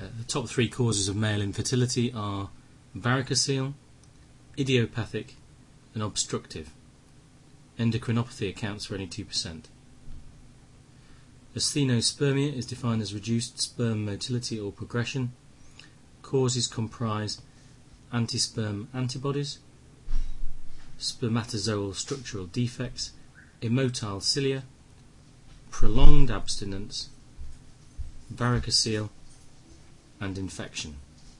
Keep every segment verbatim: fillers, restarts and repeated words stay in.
the top three causes of male infertility are varicocele, idiopathic and obstructive. Endocrinopathy accounts for only two percent. Asthenospermia is defined as reduced sperm motility or progression. Causes comprise anti-sperm antibodies, spermatozoal structural defects, immotile cilia, prolonged abstinence, varicocele, and infection.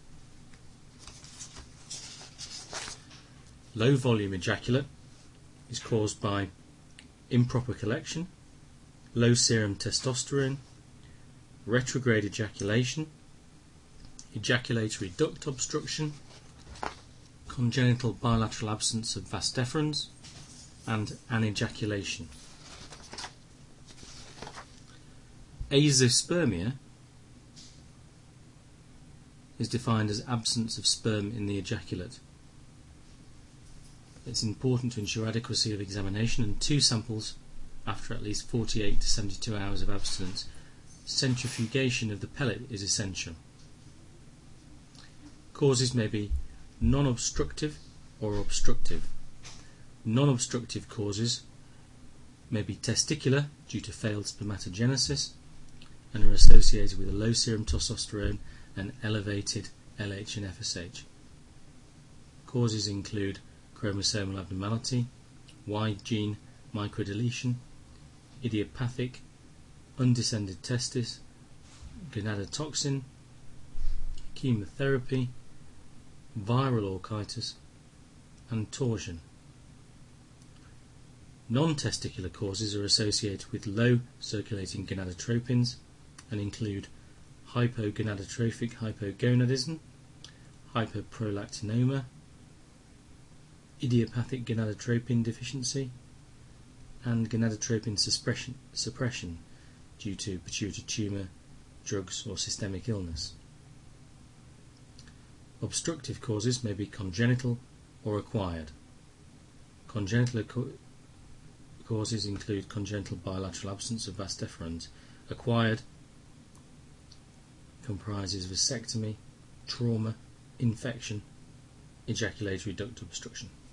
Low volume ejaculate is caused by improper collection, low serum testosterone, retrograde ejaculation, ejaculatory duct obstruction, congenital bilateral absence of vas deferens, and anejaculation. Azoospermia is defined as absence of sperm in the ejaculate. It's important to ensure adequacy of examination, and two samples after at least forty-eight to seventy-two hours of abstinence. Centrifugation of the pellet is essential. Causes may be non-obstructive or obstructive. Non-obstructive causes may be testicular due to failed spermatogenesis and are associated with a low serum testosterone and elevated L H and F S H. Causes include chromosomal abnormality, Y gene microdeletion, idiopathic, undescended testis, gonadotoxin, chemotherapy, viral orchitis, and torsion. Non-testicular causes are associated with low circulating gonadotropins and include hypogonadotrophic hypogonadism, hyperprolactinoma, idiopathic gonadotropin deficiency, and gonadotropin suppression, suppression due to pituitary tumour, drugs or systemic illness. Obstructive causes may be congenital or acquired. Congenital co- causes include congenital bilateral absence of vas deferens. Acquired comprises vasectomy, trauma, infection, ejaculatory duct obstruction.